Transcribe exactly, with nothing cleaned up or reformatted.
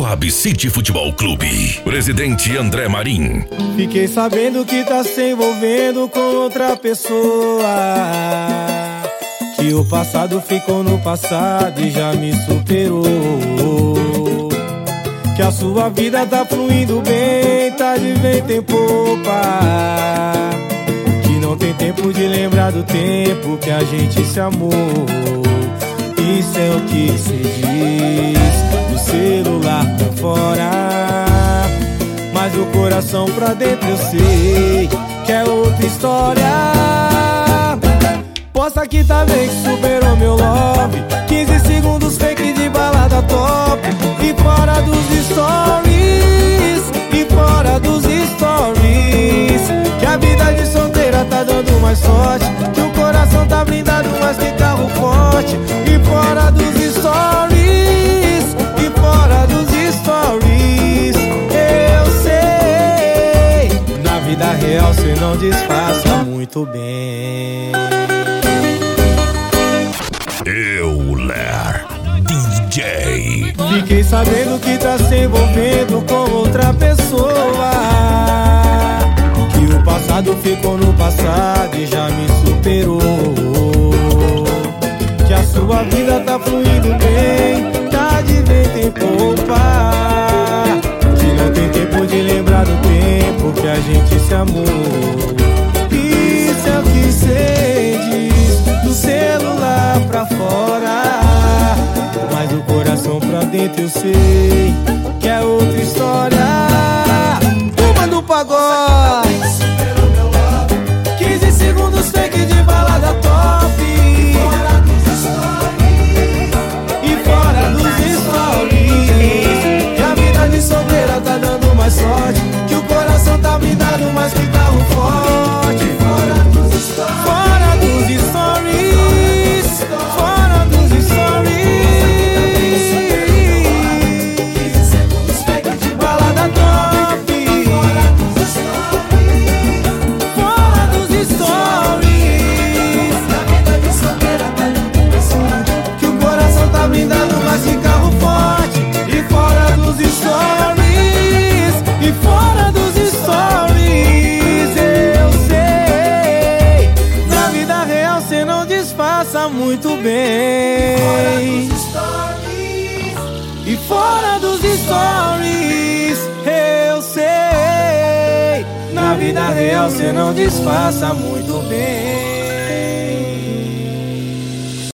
Coab City Futebol Clube. Presidente André Marim. Fiquei sabendo que tá se envolvendo com outra pessoa, que o passado ficou no passado e já me superou, que a sua vida tá fluindo bem, tá de vento em popa, que não tem tempo de lembrar do tempo que a gente se amou. Isso é o que cê diz do celular pra fora, mas o coração pra dentro eu sei que é outra história. Posta que tá bem, que superou meu love, quinze segundos fake de balada top, e fora dos stories, e fora dos stories, que a vida de solteira tá dando mais sorte, que o coração tá blindado mais que carro forte. E fora dos stories, e fora dos stories, eu sei, na vida real cê não disfarça muito bem. Euler D J. Fiquei sabendo que tá se envolvendo com outra pessoa, que o passado ficou no passado e já me superou, que a sua vida tá fluindo bem, tá de vento em popa, que não tem tempo de lembrar do tempo que a gente se amou. Isso é o que cê diz do celular pra fora, mas o coração pra dentro eu sei que é outra história. Uma do pagode, quinze segundos fake de balada top, e fora dos stories, que a vida de solteira tá dando mais sorte, que o coração tá blindado mais que carro forte. Fora dos stories, fora dos stories, fora dos stories, quinze segundos fake de balada top, fora dos stories, que a vida de solteira tá dando mais sorte, que o coração tá blindado mais que carro forte. E fora dos stories, e fora dos stories, eu sei, na vida real cê não disfarça muito bem. E fora dos stories, eu sei, na vida real cê não disfarça muito bem.